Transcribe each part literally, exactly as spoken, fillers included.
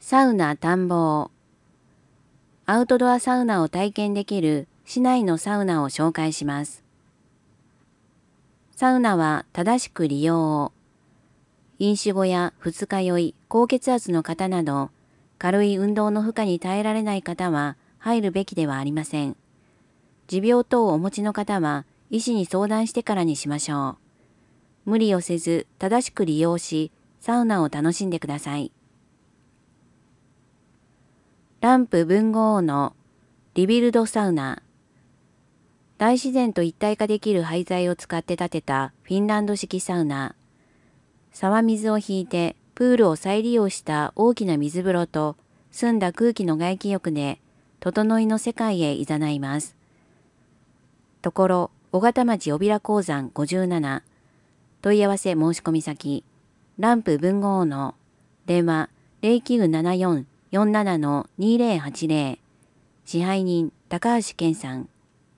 サウナ探訪。アウトドアサウナを体験できる市内のサウナを紹介します。サウナは正しく利用を。飲酒後や二日酔い、高血圧の方など、軽い運動の負荷に耐えられない方は入るべきではありません。持病等をお持ちの方は医師に相談してからにしましょう。無理をせず正しく利用し、サウナを楽しんでください。ランプ文豪王のリビルドサウナ。大自然と一体化できる廃材を使って建てたフィンランド式サウナ。沢水を引いてプールを再利用した大きな水風呂と澄んだ空気の外気浴で整いの世界へ誘います。ところ、小形町小平鉱山ごじゅうなな。問い合わせ申し込み先、ランプ文豪王の電話 ゼロきゅうななよん よんなな にゼロはちゼロ。支配人高橋健さん。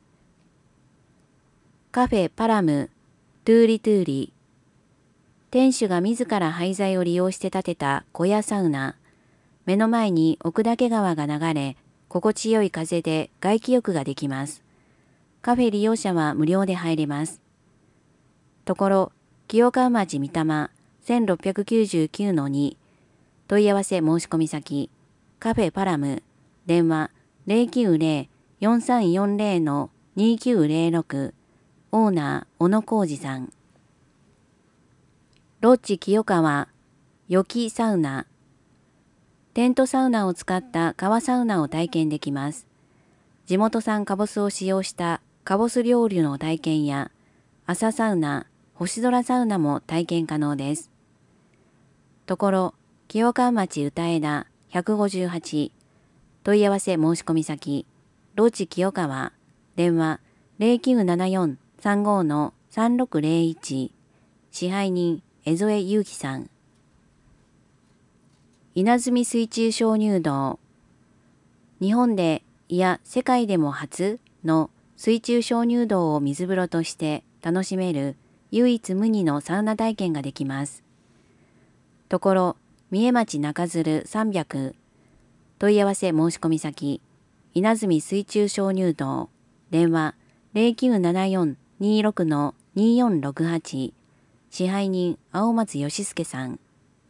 カフェパラムトゥーリトゥーリ。店主が自ら廃材を利用して建てた小屋サウナ。目の前に奥岳川が流れ、心地よい風で外気浴ができます。カフェ利用者は無料で入れます。ところ、清川町三玉 せんろっぴゃくきゅうじゅうきゅうのに。問い合わせ申し込み先、カフェパラム、電話 ゼロきゅうゼロ よんさんよんゼロ にきゅうゼロろく。オーナー小野浩二さん。ロッジ清川よきサウナ。テントサウナを使った川サウナを体験できます。地元産カボスを使用したカボス料理の体験や朝サウナ、星空サウナも体験可能です。ところ、清川町歌枝ひゃくごじゅうはち。問い合わせ申し込み先、ロッジ清川、電話 ゼロきゅうななよん さんご さんろくゼロいち。支配人江添祐樹さん。稲積水中鍾乳洞。日本で、いや世界でも初の水中鍾乳洞を水風呂として楽しめる唯一無二のサウナ体験ができます。ところ、三重町中鶴さんびゃく。問い合わせ申し込み先、稲積水中鍾乳洞、電話 ゼロきゅうななよん にろく によんろくはち。支配人青松義介さん。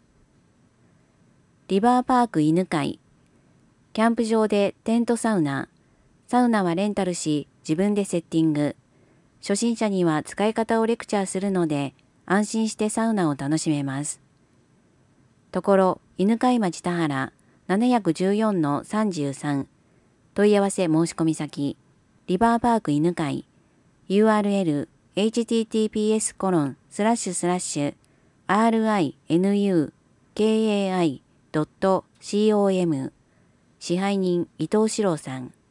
リバーパーク犬飼。キャンプ場でテントサウナ。サウナはレンタルし自分でセッティング。初心者には使い方をレクチャーするので安心してサウナを楽しめます。ところ、犬飼町田原 なないちよんのさんじゅうさん。問い合わせ申し込み先、リバーパーク犬飼。ユーアールエルエイチティーティーピーエスコロンスラッシュスラッシュアールアイエヌユーケーエーアイドットコム。支配人伊藤史郎さん。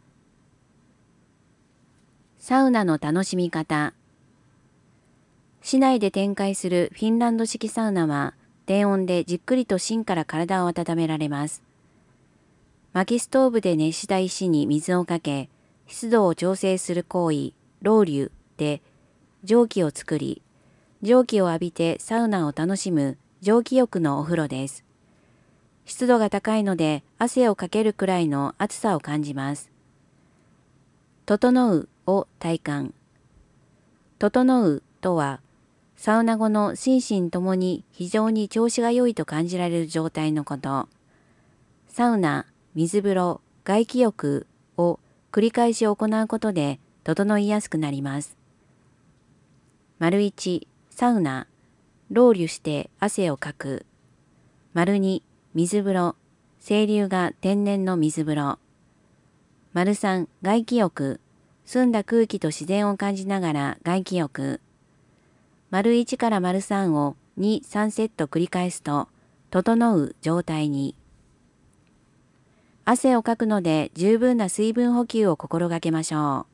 サウナの楽しみ方。市内で展開するフィンランド式サウナは低温でじっくりと芯から体を温められます。薪ストーブで熱した石に水をかけ、湿度を調整する行為、ロウリュで蒸気を作り、蒸気を浴びてサウナを楽しむ蒸気浴のお風呂です。湿度が高いので汗をかけるくらいの暑さを感じます。整うを体感。整うとは、サウナ後の心身ともに非常に調子が良いと感じられる状態のこと。サウナ、水風呂、外気浴を繰り返し行うことで整いやすくなります。丸一、サウナ、ロウリュして汗をかく。丸二、水風呂、清流が天然の水風呂。丸三、外気浴、澄んだ空気と自然を感じながら外気浴。丸一から丸三をに、さんセット繰り返すと、整う状態に。汗をかくので十分な水分補給を心がけましょう。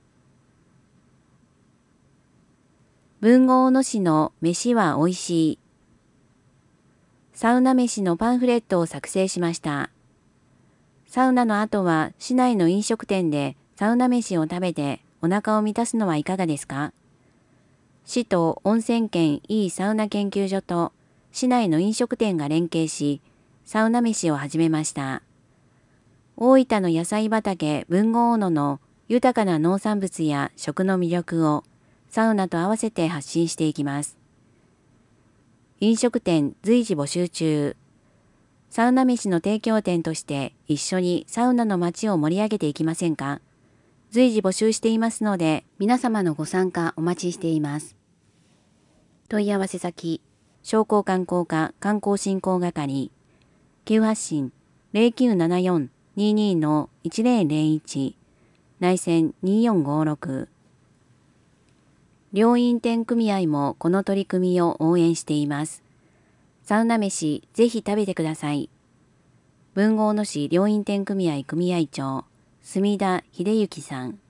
豊後大野市の飯はおいしい。サウナ飯のパンフレットを作成しました。サウナの後は市内の飲食店でサウナ飯を食べてお腹を満たすのはいかがですか？市と温泉県いいサウナ研究所と市内の飲食店が連携し、 サウナ飯を始めました。大分の野菜畑豊後大野の豊かな農産物や食の魅力をサウナと合わせて発信していきます。飲食店随時募集中。サウナ飯の提供店として一緒にサウナの街を盛り上げていきませんか？随時募集していますので、皆様のご参加お待ちしています。問い合わせ先、商工観光課観光振興係、急発進 ゼロきゅうななよん にーにー のいちゼロゼロいち、内線にーよんごろく。両院店組合もこの取り組みを応援しています。サウナ飯ぜひ食べてください。豊後大野市両院店組合組合長、墨田秀幸さん。